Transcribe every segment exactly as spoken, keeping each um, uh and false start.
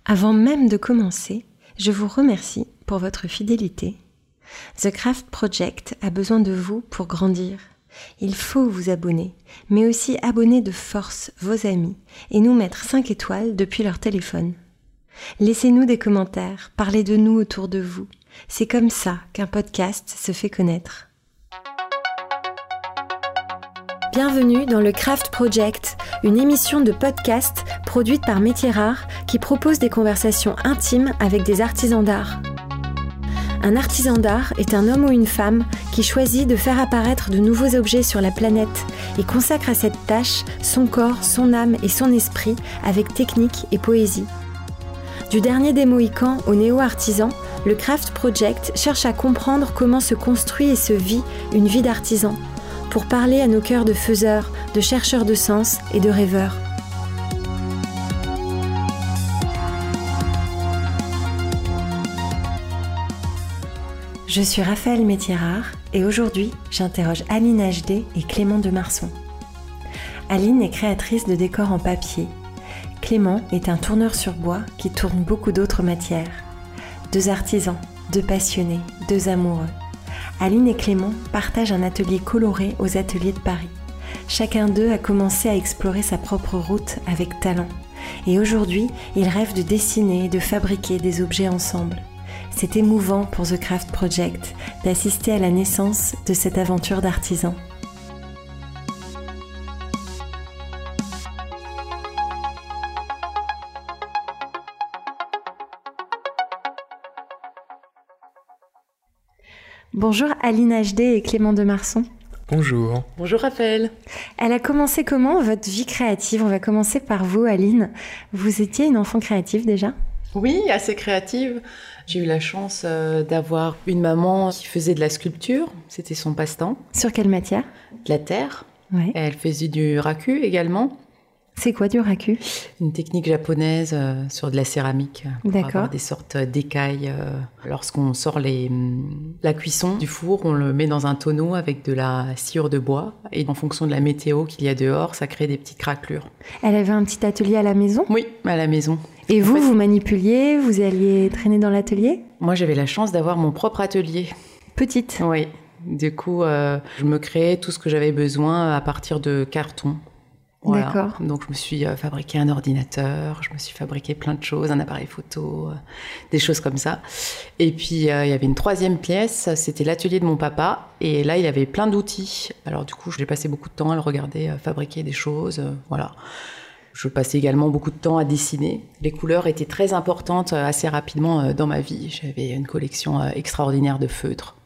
Avant même de commencer, je vous remercie pour votre fidélité. The Craft Project a besoin de vous pour grandir. Il faut vous abonner, mais aussi abonner de force vos amis et nous mettre cinq étoiles depuis leur téléphone. Laissez-nous des commentaires, parlez de nous autour de vous. C'est comme ça qu'un podcast se fait connaître. Bienvenue dans le Craft Project, une émission de podcast produite par Métiers Rares qui propose des conversations intimes avec des artisans d'art. Un artisan d'art est un homme ou une femme qui choisit de faire apparaître de nouveaux objets sur la planète et consacre à cette tâche son corps, son âme et son esprit avec technique et poésie. Du dernier des Mohicans au néo-artisan, le Craft Project cherche à comprendre comment se construit et se vit une vie d'artisan, pour parler à nos cœurs de faiseurs, de chercheurs de sens et de rêveurs. Je suis Raphaël Métiers Rares et aujourd'hui, j'interroge Aline H D et Clément de Marson. Aline est créatrice de décors en papier. Clément est un tourneur sur bois qui tourne beaucoup d'autres matières. Deux artisans, deux passionnés, deux amoureux. Aline et Clément partagent un atelier coloré aux ateliers de Paris. Chacun d'eux a commencé à explorer sa propre route avec talent. Et aujourd'hui, ils rêvent de dessiner et de fabriquer des objets ensemble. C'est émouvant pour The Craft Project d'assister à la naissance de cette aventure d'artisans. Bonjour Aline H D et Clément de Marson. Bonjour. Bonjour Raphaël. Elle a commencé comment votre vie créative ? On va commencer par vous Aline. Vous étiez une enfant créative déjà ? Oui, assez créative. J'ai eu la chance euh, d'avoir une maman qui faisait de la sculpture. C'était son passe-temps. Sur quelle matière ? De la terre. Ouais. Elle faisait du raku également. C'est quoi du raku ? Une technique japonaise euh, sur de la céramique. Pour D'accord. avoir des sortes d'écailles. Euh, lorsqu'on sort les, la cuisson du four, on le met dans un tonneau avec de la sciure de bois. Et en fonction de la météo qu'il y a dehors, ça crée des petites craquelures. Elle avait un petit atelier à la maison ? Oui, à la maison. Et En vous, fait, vous manipuliez, vous alliez traîner dans l'atelier ? Moi, j'avais la chance d'avoir mon propre atelier. Petite ? Oui. Du coup, euh, je me créais tout ce que j'avais besoin à partir de carton. Voilà. D'accord. Donc, je me suis euh, fabriqué un ordinateur, je me suis fabriqué plein de choses, un appareil photo, euh, des choses comme ça. Et puis, euh, il y avait une troisième pièce, c'était l'atelier de mon papa. Et là, il avait plein d'outils. Alors, du coup, j'ai passé beaucoup de temps à le regarder euh, fabriquer des choses. Euh, voilà. Je passais également beaucoup de temps à dessiner. Les couleurs étaient très importantes euh, assez rapidement euh, dans ma vie. J'avais une collection euh, extraordinaire de feutres.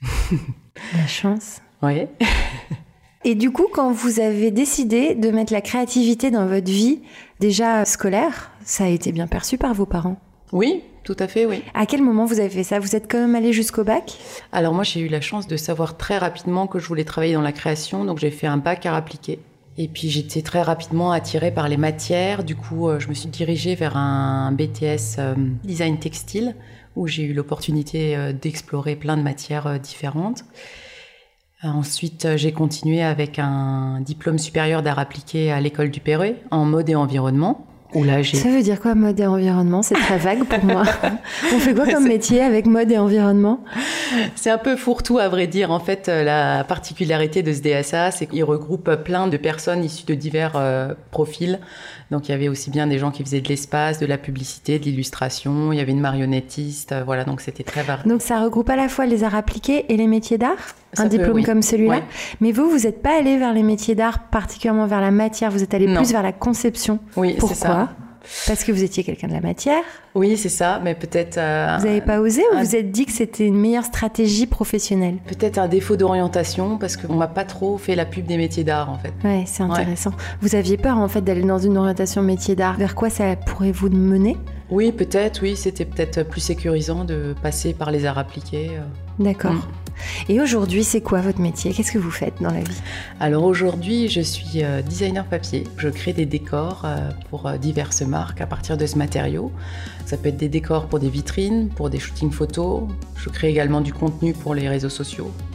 La chance. Oui. Et du coup, quand vous avez décidé de mettre la créativité dans votre vie, déjà scolaire, ça a été bien perçu par vos parents ? Oui, tout à fait, oui. À quel moment vous avez fait ça ? Vous êtes quand même allé jusqu'au bac ? Alors moi, j'ai eu la chance de savoir très rapidement que je voulais travailler dans la création, donc j'ai fait un bac art appliqué. Et puis j'étais très rapidement attirée par les matières, du coup je me suis dirigée vers un B T S euh, design textile, où j'ai eu l'opportunité euh, d'explorer plein de matières euh, différentes. Ensuite, j'ai continué avec un diplôme supérieur d'art appliqué à l'école du Perret en mode et environnement. Où là, j'ai... Ça veut dire quoi, mode et environnement ? C'est très vague pour moi. On fait quoi comme métier avec mode et environnement ? C'est un peu fourre-tout, à vrai dire. En fait, la particularité de ce D S A, c'est qu'il regroupe plein de personnes issues de divers euh, profils. Donc, il y avait aussi bien des gens qui faisaient de l'espace, de la publicité, de l'illustration. Il y avait une marionnettiste. Euh, voilà, donc c'était très varié. Donc, ça regroupe à la fois les arts appliqués et les métiers d'art ? Ça un peut, diplôme oui. comme celui-là. Ouais. Mais vous, vous n'êtes pas allé vers les métiers d'art, particulièrement vers la matière. Vous êtes allé Non. plus vers la conception. Oui, Pourquoi ? c'est ça. Parce que vous étiez quelqu'un de la matière. Oui, c'est ça, mais peut-être... Euh, vous n'avez pas osé ou un, vous êtes dit que c'était une meilleure stratégie professionnelle ? Peut-être un défaut d'orientation, parce qu'on m'a pas trop fait la pub des métiers d'art, en fait. Ouais, c'est intéressant. Ouais. Vous aviez peur, en fait, d'aller dans une orientation métier d'art. Vers quoi ça pourrait vous mener ? Oui, peut-être, oui. C'était peut-être plus sécurisant de passer par les arts appliqués. D'accord. Mm. Et aujourd'hui, c'est quoi votre métier ? Qu'est-ce que vous faites dans la vie ? Alors aujourd'hui, je suis euh, designer papier. Je crée des décors euh, pour euh, diverses marques à partir de ce matériau. Ça peut être des décors pour des vitrines, pour des shootings photos. Je crée également du contenu pour les réseaux sociaux.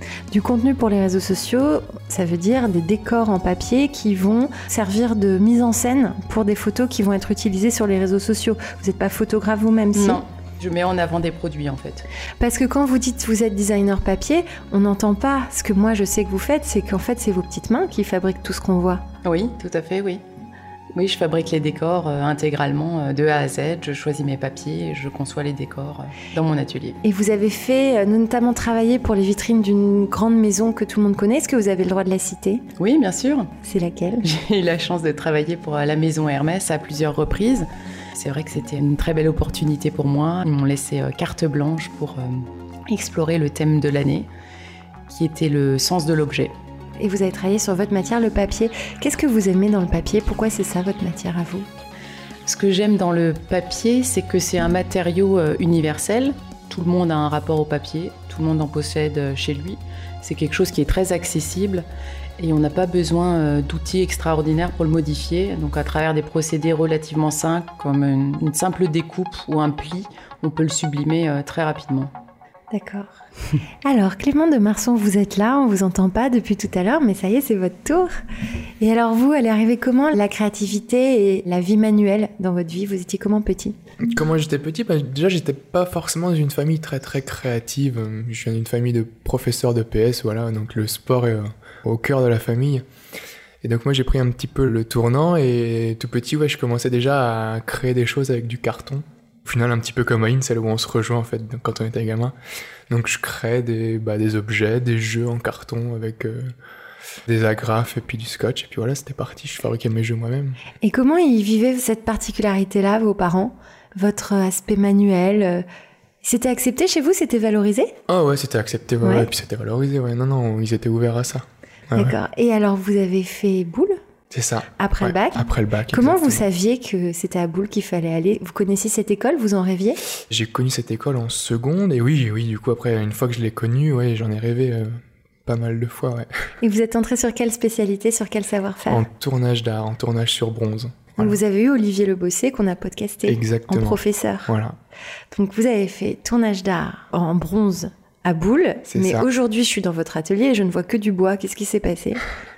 Du contenu pour les réseaux sociaux, ça veut dire des décors en papier qui vont servir de mise en scène pour des photos qui vont être utilisées sur les réseaux sociaux. Vous n'êtes pas photographe vous-même, si ? Non, je mets en avant des produits en fait. Parce que quand vous dites que vous êtes designer papier, on n'entend pas. Ce que moi je sais que vous faites, c'est qu'en fait c'est vos petites mains qui fabriquent tout ce qu'on voit. Oui, tout à fait, oui. Oui, je fabrique les décors euh, intégralement euh, de A à Z. Je choisis mes papiers et je conçois les décors euh, dans mon atelier. Et vous avez fait euh, notamment travailler pour les vitrines d'une grande maison que tout le monde connaît. Est-ce que vous avez le droit de la citer ? Oui, bien sûr. C'est laquelle ? J'ai eu la chance de travailler pour euh, la maison Hermès à plusieurs reprises. C'est vrai que c'était une très belle opportunité pour moi. Ils m'ont laissé euh, carte blanche pour euh, explorer le thème de l'année, qui était le sens de l'objet. Et vous avez travaillé sur votre matière, le papier. Qu'est-ce que vous aimez dans le papier ? Pourquoi c'est ça votre matière à vous ? Ce que j'aime dans le papier, c'est que c'est un matériau euh, universel. Tout le monde a un rapport au papier, tout le monde en possède euh, chez lui. C'est quelque chose qui est très accessible et on n'a pas besoin euh, d'outils extraordinaires pour le modifier. Donc à travers des procédés relativement simples, comme une, une simple découpe ou un pli, on peut le sublimer euh, très rapidement. D'accord. Alors, Clément de Marson, vous êtes là, on vous entend pas depuis tout à l'heure, mais ça y est, c'est votre tour. Et alors vous, elle est arrivée comment, la créativité et la vie manuelle dans votre vie ? Vous étiez comment petit ? Comment j'étais petit ? Bah, déjà, j'étais pas forcément dans une famille très très créative. Je viens d'une famille de professeurs de P S, voilà, donc le sport est au cœur de la famille. Et donc moi, j'ai pris un petit peu le tournant et tout petit, ouais, je commençais déjà à créer des choses avec du carton. Au final, un petit peu comme Aïn, celle où on se rejoint en fait quand on était gamin. Donc je crée des, bah, des objets, des jeux en carton avec euh, des agrafes et puis du scotch. Et puis voilà, c'était parti, je fabriquais mes jeux moi-même. Et comment ils vivaient cette particularité-là, vos parents ? Votre aspect manuel euh, c'était accepté chez vous ? C'était valorisé ? Ah ouais, c'était accepté, ouais, Ouais. ouais, et puis c'était valorisé, ouais. Non, non, ils étaient ouverts à ça. Ouais, D'accord. ouais. Et alors, vous avez fait boule ? C'est ça. Après Ouais, le bac ? Après le bac, Comment exactement. vous saviez que c'était à Boule qu'il fallait aller ? Vous connaissiez cette école ? Vous en rêviez ? J'ai connu cette école en seconde, et oui, oui, du coup, après, une fois que je l'ai connue, ouais, j'en ai rêvé euh, pas mal de fois, ouais. Et vous êtes entré sur quelle spécialité, sur quel savoir-faire ? En tournage d'art, en tournage sur bronze. Donc Voilà. vous avez eu Olivier Le Bossé qu'on a podcasté Exactement. en professeur. Voilà. Donc vous avez fait tournage d'art en bronze à Boule, C'est mais ça. aujourd'hui je suis dans votre atelier et je ne vois que du bois. Qu'est-ce qui s'est passé ?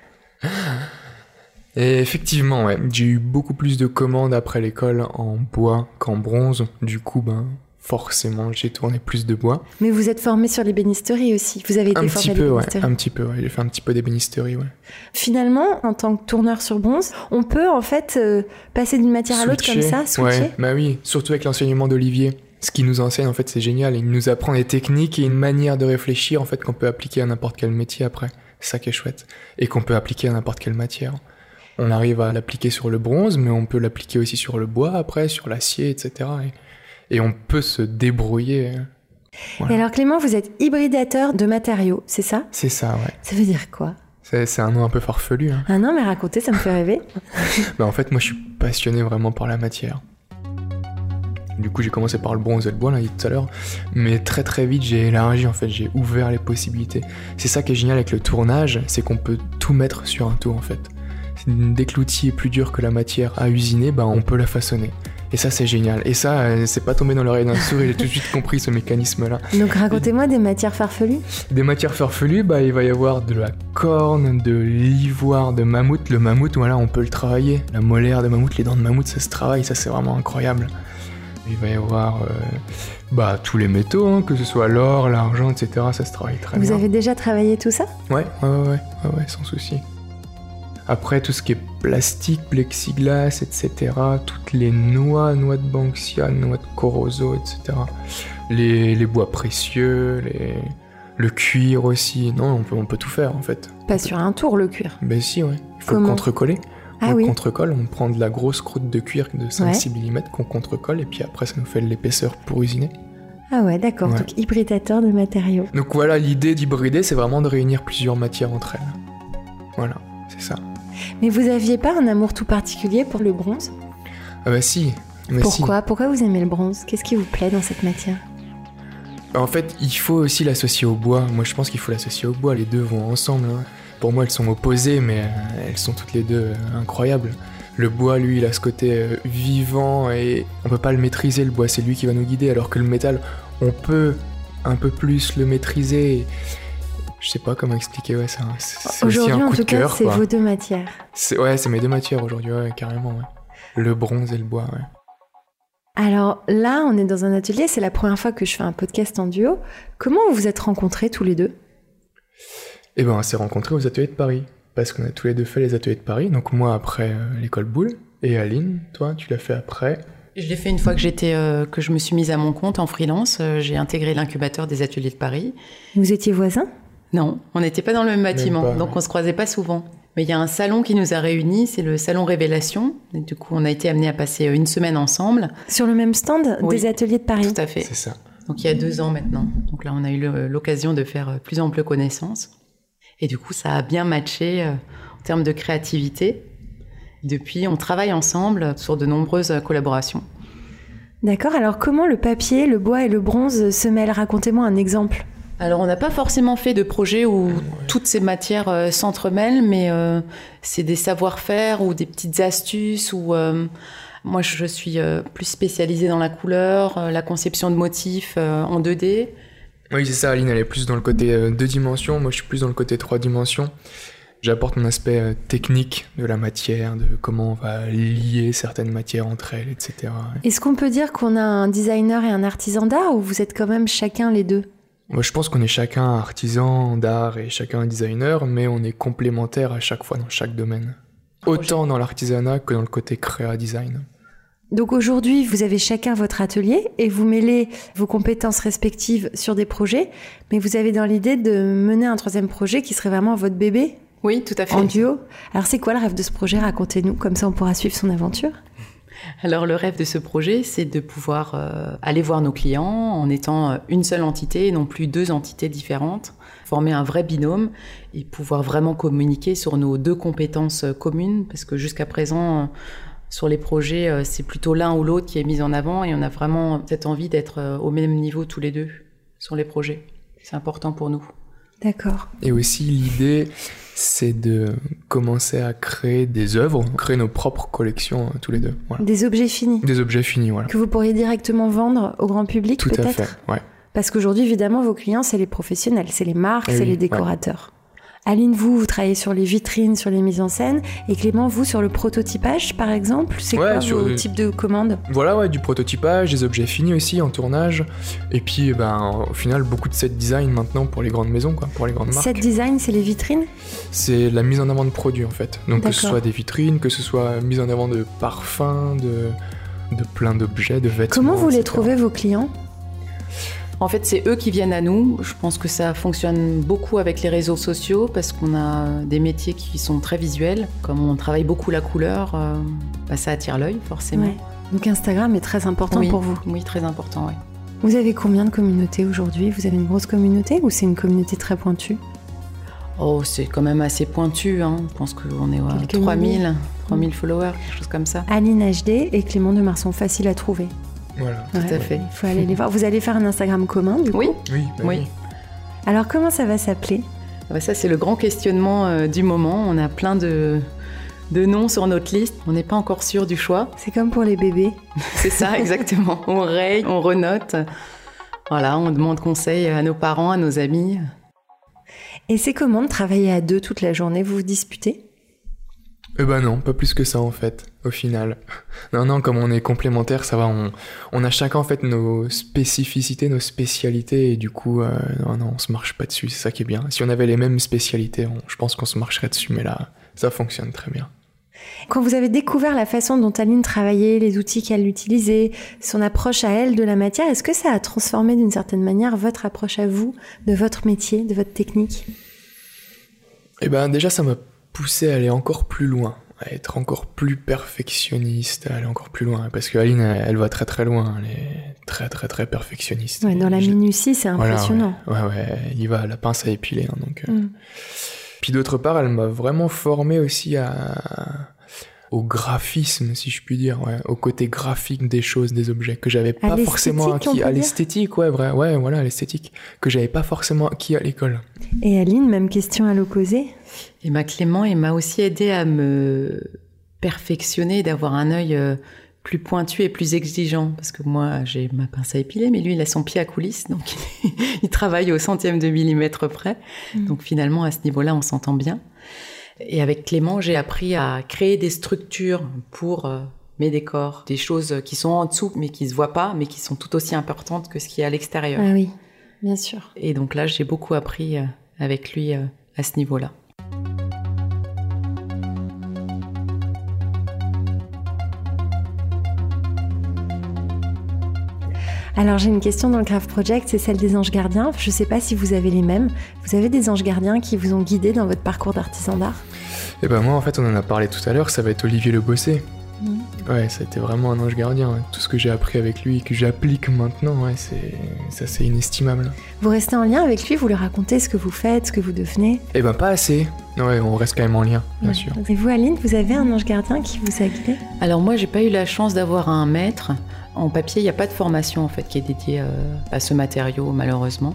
Et effectivement, ouais, j'ai eu beaucoup plus de commandes après l'école en bois qu'en bronze. Du coup, ben, forcément, j'ai tourné plus de bois. Mais vous êtes formé sur l'ébénisterie aussi. Vous avez été Un formé petit à peu, ouais, l'ébénisterie. un petit peu, ouais. J'ai fait un petit peu d'ébénisterie, ouais. Finalement, en tant que tourneur sur bronze, on peut en fait euh, passer d'une matière à l'autre comme Switcher. ça, switcher. Ouais, bah oui, surtout avec l'enseignement d'Olivier. Ce qu'il nous enseigne, en fait, c'est génial. Il nous apprend des techniques et une manière de réfléchir, en fait, qu'on peut appliquer à n'importe quel métier après. C'est ça qui est chouette. Et qu'on peut appliquer à n'importe quelle matière. On arrive à l'appliquer sur le bronze, mais on peut l'appliquer aussi sur le bois après, sur l'acier, et cetera. Et, et on peut se débrouiller. Voilà. Et alors Clément, vous êtes hybridateur de matériaux, c'est ça ? C'est ça, ouais. Ça veut dire quoi ? C'est, c'est un nom un peu farfelu. Hein. Ah non, mais racontez, ça me fait rêver. Bah, en fait, moi, je suis passionné vraiment par la matière. Du coup, j'ai commencé par le bronze et le bois, là, tout à l'heure. Mais très très vite, j'ai élargi, en fait, j'ai ouvert les possibilités. C'est ça qui est génial avec le tournage, c'est qu'on peut tout mettre sur un tour, en fait. Dès que l'outil est plus dur que la matière à usiner, bah, on peut la façonner. Et ça, c'est génial. Et ça, euh, c'est pas tombé dans l'oreille d'un sourd, et j'ai tout de suite compris ce mécanisme-là. Donc racontez-moi des matières farfelues. Des matières farfelues, bah, il va y avoir de la corne, de l'ivoire, de mammouth. Le mammouth, voilà, on peut le travailler. La molaire de mammouth, les dents de mammouth, ça se travaille, ça c'est vraiment incroyable. Il va y avoir euh, bah, tous les métaux, hein, que ce soit l'or, l'argent, et cetera. Ça se travaille très Vous bien. avez déjà travaillé tout ça ? Ouais, ouais, ouais, ouais, ouais, ouais, sans souci. Après, tout ce qui est plastique, plexiglas, et cetera. Toutes les noix, noix de banksia, noix de corozo, et cetera. Les, les bois précieux, les... le cuir aussi. Non, on peut, on peut tout faire en fait. Pas sur un tour, le cuir. Ben si, ouais. Il faut Comment ? le contrecoller. Ah on oui. le contrecolle, on prend de la grosse croûte de cuir de cinq Ouais. six millimètres qu'on contrecolle et puis après ça nous fait l'épaisseur pour usiner. Ah ouais, d'accord. Ouais. Donc hybridateur de matériaux. Donc voilà, l'idée d'hybrider, c'est vraiment de réunir plusieurs matières entre elles. Voilà, c'est ça. Mais vous aviez pas un amour tout particulier pour le bronze ? Ah bah si. Mais si. Pourquoi ? Pourquoi vous aimez le bronze ? Qu'est-ce qui vous plaît dans cette matière ? En fait, il faut aussi l'associer au bois. Moi, je pense qu'il faut l'associer au bois. Les deux vont ensemble. Hein. Pour moi, elles sont opposées, mais euh, elles sont toutes les deux euh, incroyables. Le bois, lui, il a ce côté euh, vivant et on peut pas le maîtriser. Le bois, c'est lui qui va nous guider, alors que le métal, on peut un peu plus le maîtriser. Je sais pas comment expliquer, ouais, c'est, un, c'est, c'est aussi Aujourd'hui, un en coup tout de cas, cœur. c'est Quoi. vos deux matières. C'est, ouais, c'est mes deux matières aujourd'hui, ouais, carrément. Ouais. Le bronze et le bois, ouais. Alors là, on est dans un atelier, c'est la première fois que je fais un podcast en duo. Comment vous vous êtes rencontrés tous les deux ? Eh ben, on s'est rencontrés aux ateliers de Paris, parce qu'on a tous les deux fait les ateliers de Paris. Donc moi après euh, l'école Boulle, et Aline, toi, tu l'as fait après. Je l'ai fait une fois que j'étais, euh, que je me suis mise à mon compte en freelance. Euh, j'ai intégré l'incubateur des ateliers de Paris. Vous étiez voisins ? Non, on n'était pas dans le même bâtiment, pas, donc ouais. on se croisait pas souvent. Mais il y a un salon qui nous a réunis, c'est le salon Révélation. Et du coup, on a été amenés à passer une semaine ensemble. Sur le même stand Oui. des ateliers de Paris ? Tout à fait. C'est ça. Donc il y a deux ans maintenant. Donc là, on a eu le- l'occasion de faire plus ample connaissance. Et du coup, ça a bien matché euh, en termes de créativité. Depuis, on travaille ensemble sur de nombreuses collaborations. D'accord, alors comment le papier, le bois et le bronze se mêlent ? Racontez-moi un exemple. Alors, on n'a pas forcément fait de projet où Ouais. toutes ces matières euh, s'entremêlent, mais euh, c'est des savoir-faire ou des petites astuces. Où, euh, moi, je suis euh, plus spécialisée dans la couleur, euh, la conception de motifs euh, en deux D. Oui, c'est ça, Aline, elle est plus dans le côté euh, deux dimensions, moi je suis plus dans le côté trois dimensions. J'apporte mon aspect euh, technique de la matière, de comment on va lier certaines matières entre elles, et cetera. Est-ce qu'on peut dire qu'on a un designer et un artisan d'art ou vous êtes quand même chacun les deux ? Moi je pense qu'on est chacun artisan d'art et chacun un designer, mais on est complémentaires à chaque fois dans chaque domaine. Autant dans l'artisanat que dans le côté créa-design. Donc aujourd'hui, vous avez chacun votre atelier et vous mêlez vos compétences respectives sur des projets, mais vous avez dans l'idée de mener un troisième projet qui serait vraiment votre bébé Oui, tout à fait. en duo. Alors c'est quoi le rêve de ce projet ? Racontez-nous, comme ça on pourra suivre son aventure. Alors le rêve de ce projet, c'est de pouvoir euh, aller voir nos clients en étant une seule entité et non plus deux entités différentes, former un vrai binôme et pouvoir vraiment communiquer sur nos deux compétences communes, parce que jusqu'à présent, euh, sur les projets, euh, c'est plutôt l'un ou l'autre qui est mis en avant et on a vraiment cette envie d'être euh, au même niveau tous les deux sur les projets. C'est important pour nous. D'accord. Et aussi l'idée, c'est de commencer à créer des œuvres, créer nos propres collections euh, tous les deux. Voilà. Des objets finis Des objets finis, voilà. que vous pourriez directement vendre au grand public Tout peut-être ? à fait, ouais. Parce qu'aujourd'hui, évidemment, vos clients, c'est les professionnels, c'est les marques, Eh c'est oui, les décorateurs. Aline, vous, vous travaillez sur les vitrines, sur les mises en scène. Et Clément, vous, sur le prototypage, par exemple. C'est Ouais, quoi sur vos le- types de commandes ? Voilà, ouais, du prototypage, des objets finis aussi en tournage. Et puis, ben, au final, beaucoup de set design maintenant pour les grandes maisons, quoi, pour les grandes marques. Set design, c'est les vitrines ? C'est la mise en avant de produits, en fait. Donc, que ce D'accord. soit des vitrines, que ce soit mise en avant de parfums, de, de plein d'objets, de vêtements. Comment vous les et cetera. trouvez, vos clients ? En fait, c'est eux qui viennent à nous. Je pense que ça fonctionne beaucoup avec les réseaux sociaux parce qu'on a des métiers qui sont très visuels. Comme on travaille beaucoup la couleur, euh, bah, ça attire l'œil forcément. Ouais. Donc Instagram est très important oui, pour vous. Oui, très important, oui. Vous avez combien de communautés aujourd'hui ? Vous avez une grosse communauté ou c'est une communauté très pointue ? Oh, c'est quand même assez pointu, hein. Je pense qu'on est à Quelques trois milliers. mille, trois mille followers, quelque chose comme ça. Aline H D et Clément de Marsan, facile à trouver. Voilà. Tout à fait. Il faut aller les voir. Vous allez faire un Instagram commun, du coup ? Oui, Oui, bah oui. oui. Alors comment ça va s'appeler ? Ah bah ça, c'est le grand questionnement euh, du moment. On a plein de, de noms sur notre liste. On n'est pas encore sûr du choix. C'est comme pour les bébés. C'est ça, exactement. On raye, on renote. Voilà, on demande conseil à nos parents, à nos amis. Et c'est comment de travailler à deux toute la journée ? Vous vous disputez ? Eh ben non, pas plus que ça en fait, au final. Non, non, comme on est complémentaires, ça va, on, on a chacun en fait nos spécificités, nos spécialités, et du coup, euh, non, non, on se marche pas dessus, c'est ça qui est bien. Si on avait les mêmes spécialités, on- je pense qu'on se marcherait dessus, mais là, ça fonctionne très bien. Quand vous avez découvert la façon dont Aline travaillait, les outils qu'elle utilisait, son approche à elle de la matière, est-ce que ça a transformé d'une certaine manière votre approche à vous, de votre métier, de votre technique ? Eh ben déjà, ça m'a poussé à aller encore plus loin, à être encore plus perfectionniste, à aller encore plus loin, parce que Aline, elle, elle va très très loin, elle est très très très perfectionniste. Ouais, dans la J'ai- minutie, c'est Voilà, impressionnant. ouais, ouais, ouais, il y va à la pince à épiler, hein, donc... euh. Mm. Puis d'autre part, elle m'a vraiment formé aussi à... au graphisme, si je puis dire, ouais, au côté graphique des choses, des objets, que j'avais À pas forcément l'esthétique, on acquis. peut À dire l'esthétique, ouais, vrai, ouais, voilà, à l'esthétique, que j'avais pas forcément acquis à l'école. Et Aline, même question à l'opposé. Et ma Clément, il m'a aussi aidé à me perfectionner, d'avoir un œil euh, plus pointu et plus exigeant. Parce que moi, j'ai ma pince à épiler, mais lui, il a son pied à coulisse. Donc, il travaille au centième de millimètre près. Mmh. Donc, finalement, à ce niveau-là, on s'entend bien. Et avec Clément, j'ai appris à créer des structures pour euh, mes décors. Des choses qui sont en dessous, mais qui ne se voient pas, mais qui sont tout aussi importantes que ce qui est à l'extérieur. Ah oui, bien sûr. Et donc là, j'ai beaucoup appris euh, avec lui euh, à ce niveau-là. Alors j'ai une question dans le Craft Project, c'est celle des anges gardiens. Je ne sais pas si vous avez les mêmes. Vous avez des anges gardiens qui vous ont guidé dans votre parcours d'artisan d'art ? Eh ben moi en fait on en a parlé tout à l'heure, ça va être Olivier Le Bossé. Mmh. Ouais, ça a été vraiment un ange gardien. Ouais. Tout ce que j'ai appris avec lui et que j'applique maintenant, ouais, c'est... ça c'est inestimable. Vous restez en lien avec lui, vous lui racontez ce que vous faites, ce que vous devenez ? Eh ben pas assez. Ouais, on reste quand même en lien, bien ouais. sûr. Et vous Aline, vous avez un ange gardien qui vous a guidé ? Alors moi j'ai pas eu la chance d'avoir un maître. En papier, il n'y a pas de formation en fait qui est dédiée euh, à ce matériau, malheureusement.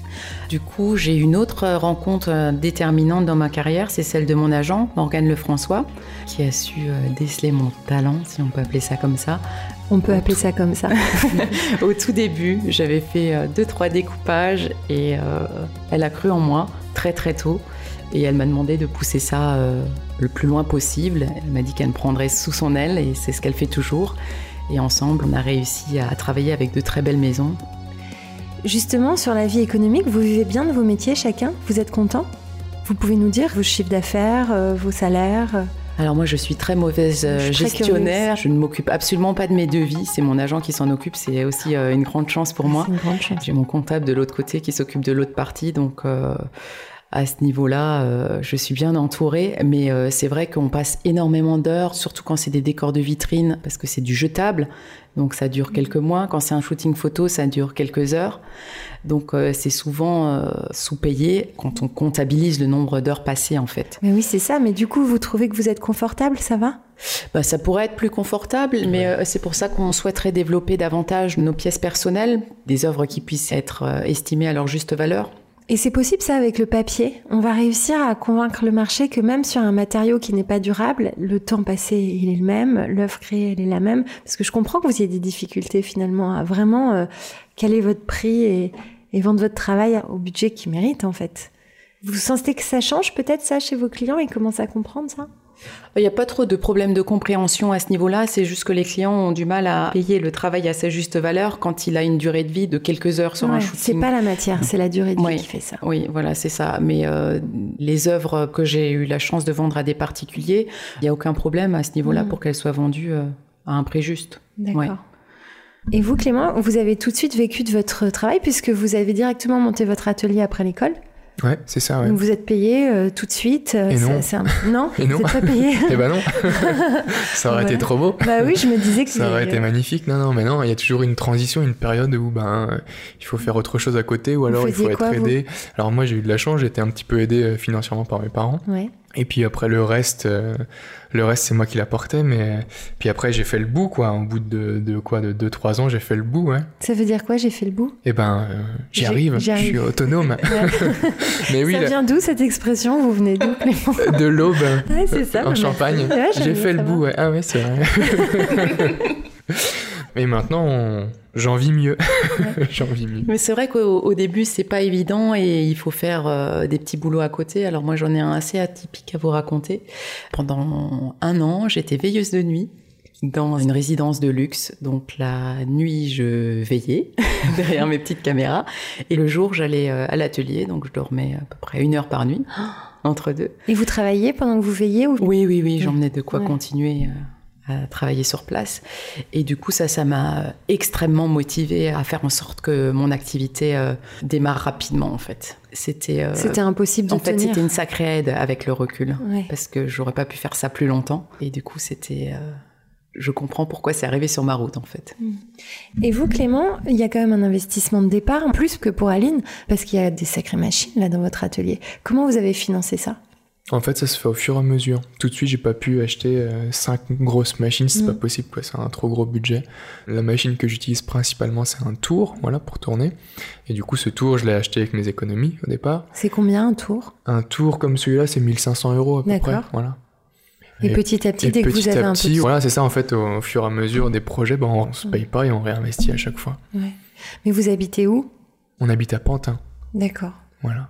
Du coup, j'ai une autre rencontre euh, déterminante dans ma carrière, c'est celle de mon agent, Morgane Lefrançois, qui a su euh, déceler mon talent, si on peut appeler ça comme ça. On peut appeler ça comme ça. Au tout début, j'avais fait euh, deux, trois découpages et euh, elle a cru en moi très très tôt. Et elle m'a demandé de pousser ça euh, le plus loin possible. Elle m'a dit qu'elle me prendrait sous son aile et c'est ce qu'elle fait toujours. Et ensemble, on a réussi à travailler avec de très belles maisons. Justement, sur la vie économique, vous vivez bien de vos métiers chacun ? Vous êtes content ? Vous pouvez nous dire vos chiffres d'affaires, euh, vos salaires ? Alors moi, je suis très mauvaise euh, je suis gestionnaire. Très je ne m'occupe absolument pas de mes devis. C'est mon agent qui s'en occupe. C'est aussi euh, une grande chance pour moi. C'est une grande chance. J'ai mon comptable de l'autre côté qui s'occupe de l'autre partie. Donc... Euh, À ce niveau-là, euh, je suis bien entourée, mais euh, c'est vrai qu'on passe énormément d'heures, surtout quand c'est des décors de vitrine, parce que c'est du jetable, donc ça dure quelques mois. Quand c'est un shooting photo, ça dure quelques heures. Donc euh, c'est souvent euh, sous-payé quand on comptabilise le nombre d'heures passées, en fait. Mais oui, c'est ça. Mais du coup, vous trouvez que vous êtes confortable, ça va ? Bah, ça pourrait être plus confortable, mais euh, c'est pour ça qu'on souhaiterait développer davantage nos pièces personnelles, des œuvres qui puissent être euh, estimées à leur juste valeur. Et c'est possible ça avec le papier ? On va réussir à convaincre le marché que même sur un matériau qui n'est pas durable, le temps passé il est le même, l'œuvre créée elle est la même. Parce que je comprends que vous ayez des difficultés finalement à vraiment euh, caler votre prix et, et vendre votre travail au budget qu'il mérite en fait. Vous sentez que ça change peut-être ça chez vos clients ? Ils commencent à comprendre ça ? Il n'y a pas trop de problèmes de compréhension à ce niveau-là, c'est juste que les clients ont du mal à payer le travail à sa juste valeur quand il a une durée de vie de quelques heures sur ouais, un shooting. C'est pas la matière, c'est la durée de vie oui, qui fait ça. Oui, voilà, c'est ça. Mais euh, les œuvres que j'ai eu la chance de vendre à des particuliers, il n'y a aucun problème à ce niveau-là mmh. pour qu'elles soient vendues euh, à un prix juste. D'accord. Ouais. Et vous, Clément, vous avez tout de suite vécu de votre travail puisque vous avez directement monté votre atelier après l'école ? Ouais, c'est ça, ouais. Donc vous êtes payé euh, tout de suite. Euh, Et non. C'est, c'est un... Non, Et non. Vous n'êtes pas payé. Eh ben non. Ça aurait voilà. été trop beau. Bah oui, je me disais que ça aurait été magnifique. Non, non, mais non, il y a toujours une transition, une période où ben euh, il faut faire autre chose à côté ou alors il faut quoi, être aidé. Vous Alors moi j'ai eu de la chance, j'ai été un petit peu aidé euh, financièrement par mes parents. Ouais. Et puis après le reste, euh, le reste c'est moi qui l'apportais, mais puis après j'ai fait le bout quoi. Au bout de, de quoi, de deux trois ans, j'ai fait le bout, ouais. Ça veut dire quoi, j'ai fait le bout ? Eh ben euh, j'y J'ai, arrive, j'y arrive, je suis autonome. Mais oui. Ça la... vient d'où cette expression ? Vous venez d'où, Clément ? De l'Aube. Ouais, c'est ça. En Champagne. Ouais, j'ai fait le savoir. bout, ouais. Ah ouais, c'est vrai. Mais maintenant, on... j'en vis mieux. Ouais. J'en vis mieux. Mais c'est vrai qu'au au début, c'est pas évident et il faut faire euh, des petits boulots à côté. Alors moi, j'en ai un assez atypique à vous raconter. Pendant un an, j'étais veilleuse de nuit dans une résidence de luxe. Donc la nuit, je veillais derrière mes petites caméras. Et le jour, j'allais euh, à l'atelier. Donc je dormais à peu près une heure par nuit, entre deux. Et vous travailliez pendant que vous veilliez ou... Oui, oui, oui. J'emmenais de quoi ouais. continuer... Euh... à travailler sur place. Et du coup, ça, ça m'a extrêmement motivée à faire en sorte que mon activité euh, démarre rapidement, en fait. C'était, euh, c'était impossible de en fait, tenir. C'était une sacrée aide avec le recul, ouais. parce que j'aurais pas pu faire ça plus longtemps. Et du coup, c'était... Euh, je comprends pourquoi c'est arrivé sur ma route, en fait. Et vous, Clément, il y a quand même un investissement de départ, plus que pour Aline, parce qu'il y a des sacrées machines, là, dans votre atelier. Comment vous avez financé ça ? En fait, ça se fait au fur et à mesure. Tout de suite, j'ai pas pu acheter euh, cinq grosses machines, c'est mmh. pas possible, quoi. C'est un trop gros budget. La machine que j'utilise principalement, c'est un tour, voilà, pour tourner. Et du coup, ce tour, je l'ai acheté avec mes économies au départ. C'est combien un tour ? Un tour comme celui-là, c'est mille cinq cents euros à peu D'accord. près, voilà. Et, et petit à petit, et dès que vous avez un petit, peu... Voilà, c'est ça, en fait, au, au fur et à mesure des projets, ben, on se paye pas et on réinvestit à chaque fois. Ouais. Mais vous habitez où ? On habite à Pantin. D'accord. Voilà.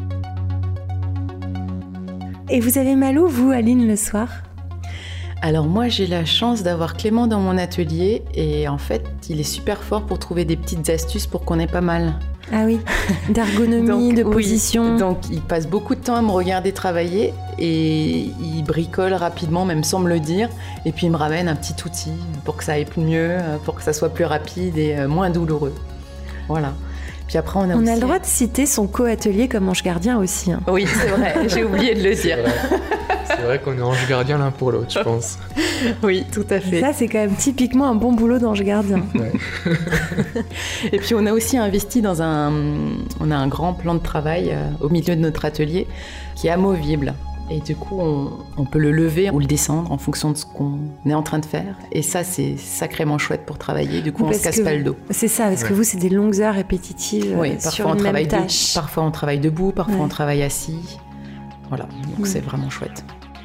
Et vous avez mal où, vous, Aline, le soir ? Alors moi, j'ai la chance d'avoir Clément dans mon atelier et en fait, il est super fort pour trouver des petites astuces pour qu'on ait pas mal. Ah oui, d'ergonomie, donc, de position. Oui, donc il passe beaucoup de temps à me regarder travailler et il bricole rapidement, même sans me le dire. Et puis il me ramène un petit outil pour que ça aille plus mieux, pour que ça soit plus rapide et moins douloureux. Voilà. Puis après, on a, on aussi... a le droit de citer son co-atelier comme ange gardien aussi. Hein. Oui, c'est vrai, j'ai oublié de le dire. C'est vrai, c'est vrai qu'on est ange gardien l'un pour l'autre, je pense. Oui, tout à fait. Et ça, c'est quand même typiquement un bon boulot d'ange gardien. Ouais. Et puis, on a aussi investi dans un... On a un grand plan de travail euh, au milieu de notre atelier qui est amovible. Et du coup, on, on peut le lever ou le descendre en fonction de ce qu'on est en train de faire. Et ça, c'est sacrément chouette pour travailler. Du coup, parce on se casse pas le dos. C'est ça, parce ouais. que vous, c'est des longues heures répétitives oui, euh, parfois sur on une travaille même tâche. De, parfois, on travaille debout, parfois, ouais. on travaille assis. Voilà, donc ouais. c'est vraiment chouette.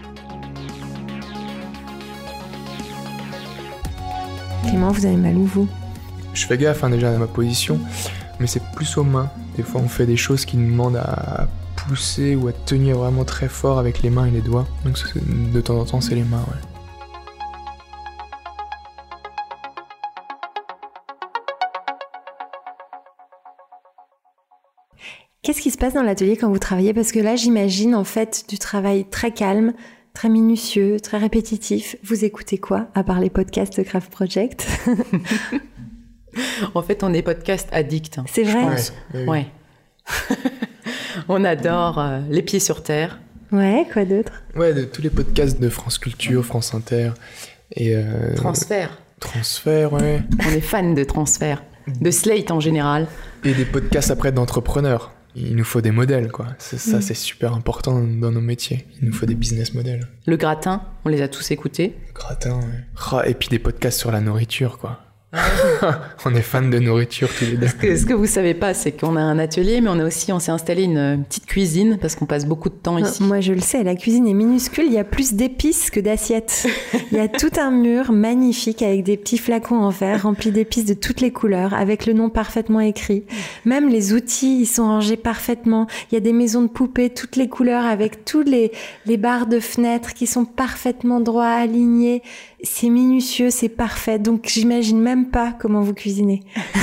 Clément, vous avez mal où, vous ? Je fais gaffe hein, déjà à ma position, mais c'est plus aux mains. Des fois, on fait des choses qui nous demandent à pousser ou à tenir vraiment très fort avec les mains et les doigts. Donc de temps en temps, c'est les mains, ouais. Qu'est-ce qui se passe dans l'atelier quand vous travaillez ? Parce que là, j'imagine en fait du travail très calme, très minutieux, très répétitif. Vous écoutez quoi, à part les podcasts de Craft Project ? En fait, on est podcast addict. C'est vrai ? Ouais. Oui. ouais. On adore euh, Les Pieds sur Terre. Ouais, quoi d'autre ? Ouais, de tous les podcasts de France Culture, France Inter et... Euh, Transfert. Transfert, ouais. On est fan de Transfert, de Slate en général. Et des podcasts après d'entrepreneurs. Il nous faut des modèles, quoi. C'est, ça, mmh. c'est super important dans nos métiers. Il nous faut des business models. Le Gratin, on les a tous écoutés. Le Gratin, ouais. Et puis des podcasts sur la nourriture, quoi. On est fans de nourriture tous les deux. Ce que, ce que vous savez pas, c'est qu'on a un atelier, mais on a aussi, on s'est installé une petite cuisine parce qu'on passe beaucoup de temps ici. Moi, je le sais, la cuisine est minuscule. Il y a plus d'épices que d'assiettes. Il y a tout un mur magnifique avec des petits flacons en verre remplis d'épices de toutes les couleurs, avec le nom parfaitement écrit. Même les outils, ils sont rangés parfaitement. Il y a des maisons de poupées, toutes les couleurs, avec tous les les barres de fenêtres qui sont parfaitement droits, alignés. C'est minutieux, c'est parfait. Donc, j'imagine même pas comment vous cuisinez.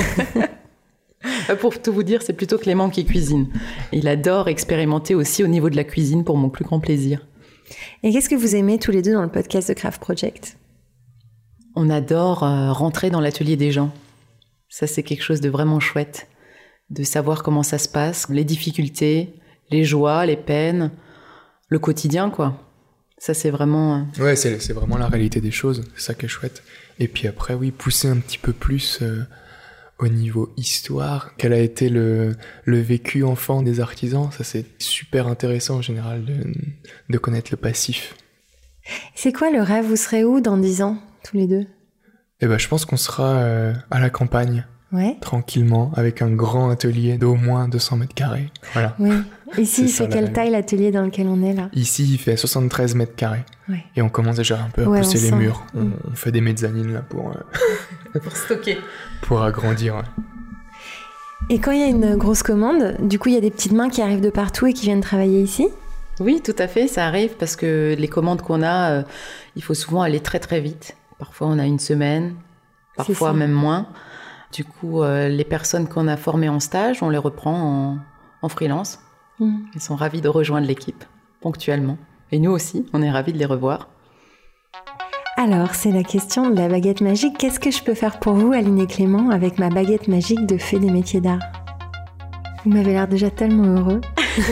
Pour tout vous dire, c'est plutôt Clément qui cuisine. Il adore expérimenter aussi au niveau de la cuisine pour mon plus grand plaisir. Et qu'est-ce que vous aimez tous les deux dans le podcast de Craft Project ? On adore euh, rentrer dans l'atelier des gens. Ça, c'est quelque chose de vraiment chouette. De savoir comment ça se passe, les difficultés, les joies, les peines, le quotidien, quoi. Ça, c'est vraiment... Ouais, c'est, c'est vraiment la réalité des choses. C'est ça qui est chouette. Et puis après, oui, pousser un petit peu plus euh, au niveau histoire. Quel a été le, le vécu enfant des artisans ? Ça, c'est super intéressant en général de, de connaître le passif. C'est quoi le rêve ? Vous serez où dans dix ans, tous les deux ? Eh ben, je pense qu'on sera euh, à la campagne. Ouais. Tranquillement, avec un grand atelier d'au moins deux cents mètres carrés. Voilà. Oui. Ici, il ça, fait quelle règle. Taille l'atelier dans lequel on est là ? Ici, il fait soixante-treize mètres carrés. Ouais. Et on commence déjà un peu à ouais, pousser les sent. murs. On, mmh. on fait des mezzanines là pour... Euh... pour stocker. Pour agrandir, ouais. Et quand il y a une grosse commande, du coup, il y a des petites mains qui arrivent de partout et qui viennent travailler ici ? Oui, tout à fait, ça arrive parce que les commandes qu'on a, euh, il faut souvent aller très très vite. Parfois, on a une semaine, parfois même moins. Du coup, euh, les personnes qu'on a formées en stage, on les reprend en, en freelance. Mmh. Ils sont ravis de rejoindre l'équipe, ponctuellement. Et nous aussi, on est ravis de les revoir. Alors, c'est la question de la baguette magique. Qu'est-ce que je peux faire pour vous, Aline et Clément, avec ma baguette magique de fée des métiers d'art ? Vous m'avez l'air déjà tellement heureux.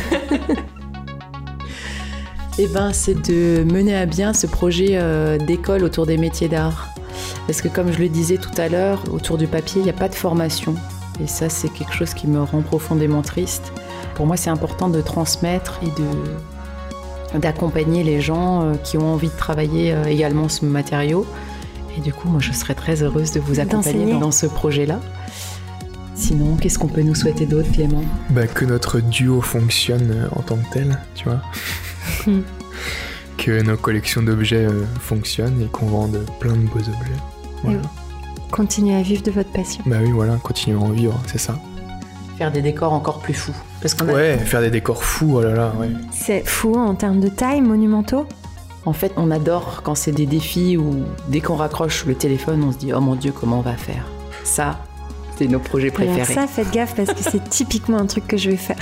Eh ben, c'est de mener à bien ce projet euh, d'école autour des métiers d'art. Parce que comme je le disais tout à l'heure, autour du papier, il n'y a pas de formation. Et ça, c'est quelque chose qui me rend profondément triste. Pour moi, c'est important de transmettre et de, d'accompagner les gens qui ont envie de travailler également ce matériau. Et du coup, moi, je serais très heureuse de vous accompagner D'enseigner. dans ce projet-là. Sinon, qu'est-ce qu'on peut nous souhaiter d'autre, Clément ? Bah, que notre duo fonctionne en tant que tel, tu vois. que nos collections d'objets euh, fonctionnent et qu'on vende plein de beaux objets. Voilà. Et continuez à vivre de votre passion. Bah oui, voilà, continuons à en vivre, c'est ça. Faire des décors encore plus fous. Parce qu'on a... Ouais, faire des décors fous, oh là là, ouais. C'est fou en termes de taille, monumentaux. En fait, on adore quand c'est des défis où dès qu'on raccroche le téléphone, on se dit « Oh mon Dieu, comment on va faire ?» Ça, c'est nos projets préférés. Alors ça, faites gaffe parce que c'est typiquement un truc que je vais faire.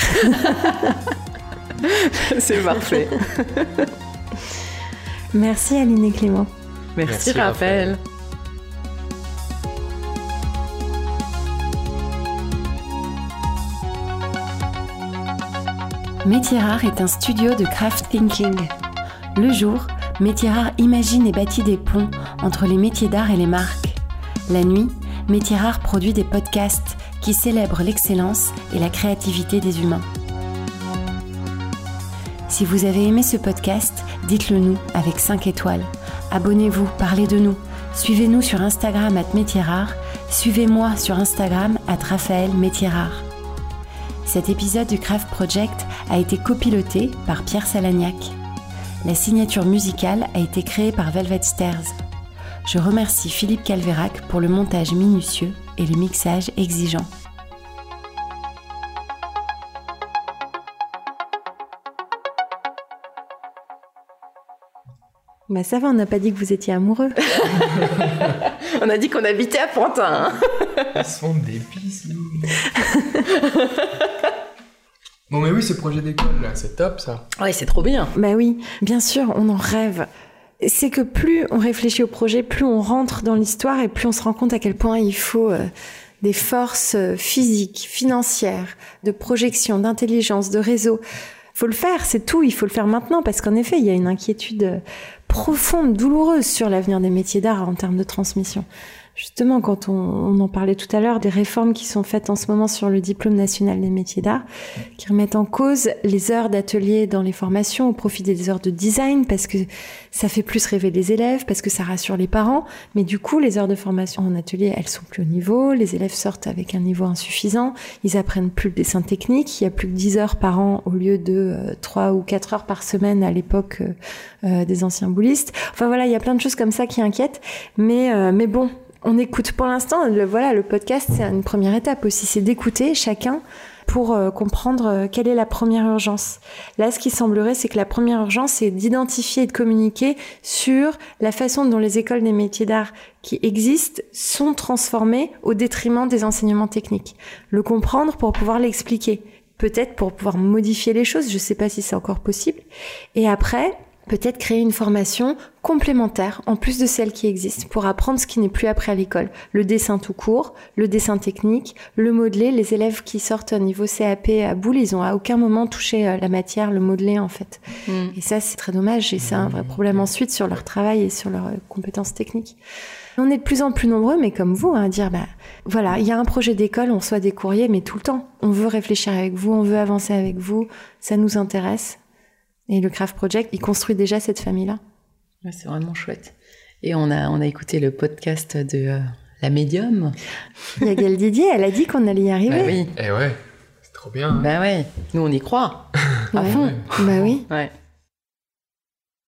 C'est parfait. Merci Aline et Clément. Merci, Merci Raphaël. Raphaël. Métiers Rares est un studio de craft thinking. Le jour, Métiers Rares imagine et bâtit des ponts entre les métiers d'art et les marques. La nuit, Métiers Rares produit des podcasts qui célèbrent l'excellence et la créativité des humains. Si vous avez aimé ce podcast, dites-le nous avec cinq étoiles. Abonnez-vous, parlez de nous. Suivez-nous sur Instagram arobase métiers rares. Suivez-moi sur Instagram arobase Raphaël Métiers Rares. Cet épisode du Craft Project a été copiloté par Pierre Salagnac. La signature musicale a été créée par Velvet Stairs. Je remercie Philippe Calvérac pour le montage minutieux et le mixage exigeant. Bah ça va, on n'a pas dit que vous étiez amoureux. On a dit qu'on habitait à Pantin. Hein. Ils sont des bisous. Bon mais oui, ce projet d'école là, c'est top ça. Ouais, c'est trop bien. Bah oui, bien sûr, on en rêve. C'est que plus on réfléchit au projet, plus on rentre dans l'histoire et plus on se rend compte à quel point il faut euh, des forces physiques, financières, de projection, d'intelligence, de réseau. Faut le faire, c'est tout, il faut le faire maintenant parce qu'en effet, il y a une inquiétude profonde, douloureuse sur l'avenir des métiers d'art en termes de transmission. Justement, quand on, on en parlait tout à l'heure, des réformes qui sont faites en ce moment sur le diplôme national des métiers d'art, qui remettent en cause les heures d'atelier dans les formations au profit des heures de design, parce que ça fait plus rêver les élèves, parce que ça rassure les parents, mais du coup, les heures de formation en atelier, elles sont plus au niveau, les élèves sortent avec un niveau insuffisant, ils apprennent plus le dessin technique, il y a plus que dix heures par an au lieu de euh, trois ou quatre heures par semaine à l'époque euh, euh, des anciens boulistes. Enfin voilà, il y a plein de choses comme ça qui inquiètent, mais, euh, mais bon, on écoute pour l'instant, le, voilà, le podcast, c'est une première étape aussi, c'est d'écouter chacun pour euh, comprendre euh, quelle est la première urgence. Là, ce qui semblerait, c'est que la première urgence, c'est d'identifier et de communiquer sur la façon dont les écoles des métiers d'art qui existent sont transformées au détriment des enseignements techniques. Le comprendre pour pouvoir l'expliquer, peut-être pour pouvoir modifier les choses, je ne sais pas si c'est encore possible. Et après, peut-être créer une formation complémentaire, en plus de celle qui existe, pour apprendre ce qui n'est plus appris à l'école. Le dessin tout court, le dessin technique, le modelé. Les élèves qui sortent au niveau C A P à Boulle, ils ont à aucun moment touché la matière, le modelé en fait. Mm. Et ça, c'est très dommage et c'est un vrai problème ensuite sur leur travail et sur leurs compétences techniques. On est de plus en plus nombreux, mais comme vous, hein, à dire, bah, voilà, il y a un projet d'école, on reçoit des courriers, mais tout le temps. On veut réfléchir avec vous, on veut avancer avec vous, ça nous intéresse. Et le Craft Project, il construit déjà cette famille-là. Ouais, c'est vraiment chouette. Et on a, on a écouté le podcast de euh, La Médium. Il y a Gaëlle Didier, elle a dit qu'on allait y arriver. Bah oui. Eh ouais, c'est trop bien. Bah ouais, nous on y croit. À ouais. fond. Bah oui. Ouais.